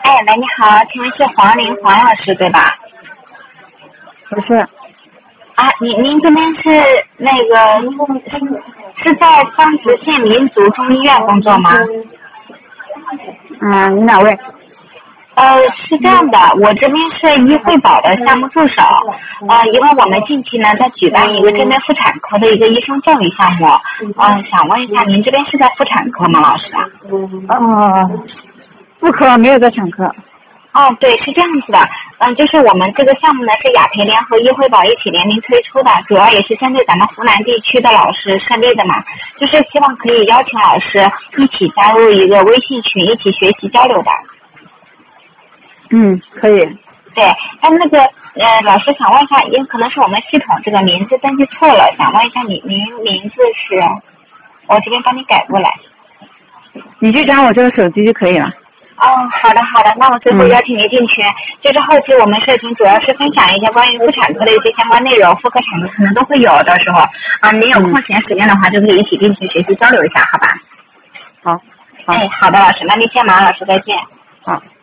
哎，喂，你好，请问是黄玲黄老师对吧？ 不是， 啊，您这边是那个是在桑植县民族中医院工作吗？ 你哪位？ 是这样的，我这边是医惠宝的项目助手，因为我们近期呢在举办一个针对妇产科的一个医生教育项目，想问一下，您这边是在妇产科吗，老师？ 妇科没有在产科。 哦，对，是这样子的，就是我们这个项目呢是雅培联合医惠宝一起联名推出的，主要也是针对咱们湖南地区的老师设立的嘛，就是希望可以邀请老师一起加入一个微信群，一起学习交流的。 可以。 对，那个老师想问一下，因为可能是我们系统这个名字登记错了，想问一下您名字是，我这边帮你改过来。 你就加我这个手机就可以了。 好的，那我最后邀请您进群，就是后期我们社群主要是分享一些关于妇产科的一些相关内容，妇科产科可能都会有，到时候您有空闲时间的话，就可以一起进群学习交流一下，好吧？ 好。 好的，老师，那您先忙，老师再见。 好。